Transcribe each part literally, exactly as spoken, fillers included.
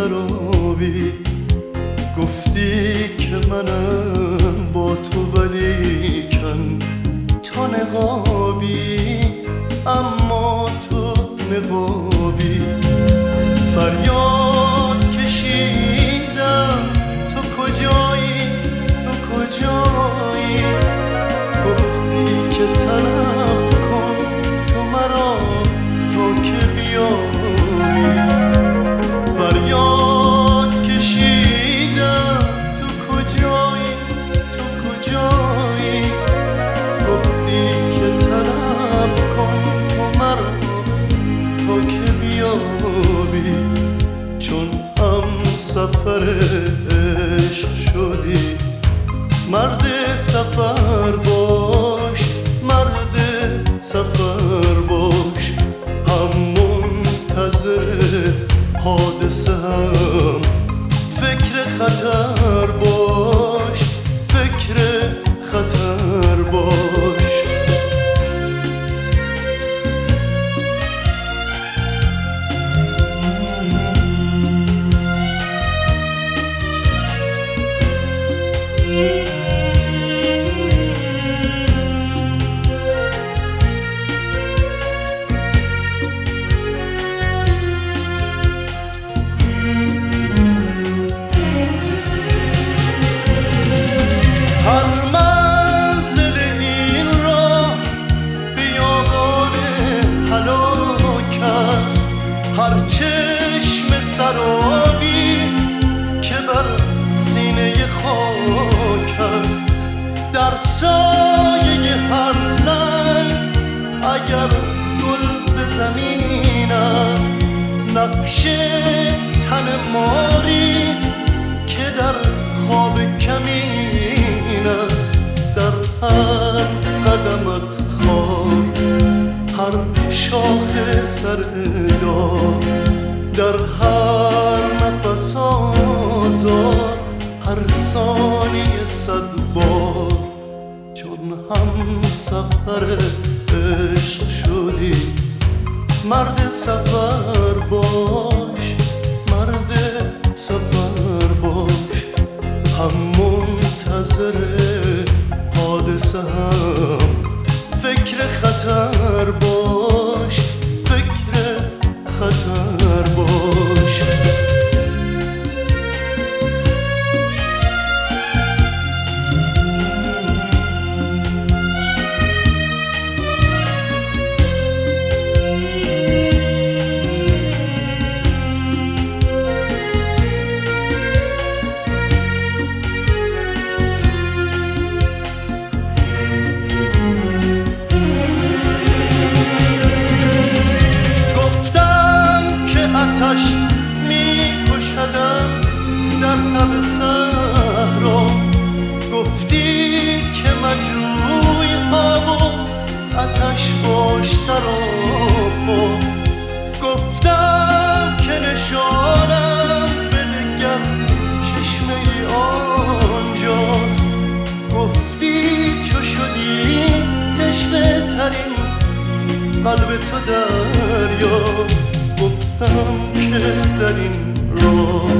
خرابی، گفتی که منم با تو ولیکن تو نقابی، اما تو نقابی. فریاد کشیدم تو کجایی، تو کجایی، گفتی که طلب کن تو مرا تا که بیایی. فریاد کشیدم تو کجایی، تو کجایی، گفتی که طلب کن تو مرا تا که بیایی. چون هم سفر عشق شدی، مرد سفر باش، مرد سفر باش. هم منتظر حادثه هم فکر خطر باش، فکر خطر باش. هر منزل این راه بیابان هلاک است، هر چشم سرابیست که بر سینه خاک است. در سایه هر سنگ اگر گل به زمین است، نقش تن ماریست که در خواب کمین است. در هر قدمت خار، هر شاخ سردار، در هر نفس آزار، هر ثانیه صد بار. چون هم سفر عشق شدی، مرد سفر باش، مرد سفر باش. هم منتظر حادثه هم فکر خطر باش، فکر خطر باش. آتش می کشدم در تب صحرا، گفتی که مجروی آب و آتش باش سراپا. گفتم که نشانم بده گر چشمه ای آنجاست، گفتی چو شدی تشنه ترین قلب تو دریاست. گفتم که در این راه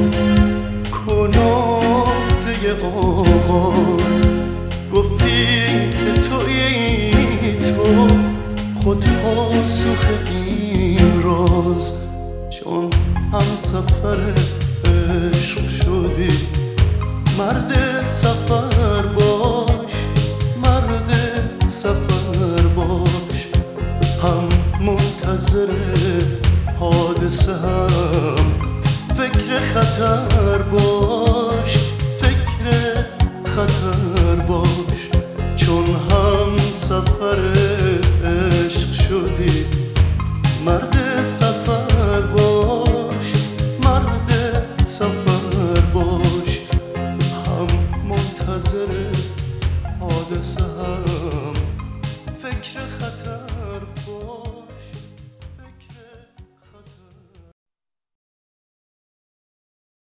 کناکته آغاز، گفتی که تویی تو خود پاسخ این راز. چون هم سفر عشق شدی، مرد سفر باش، مرد سفر باش. هم منتظر حادثه هم فکر خطر باش.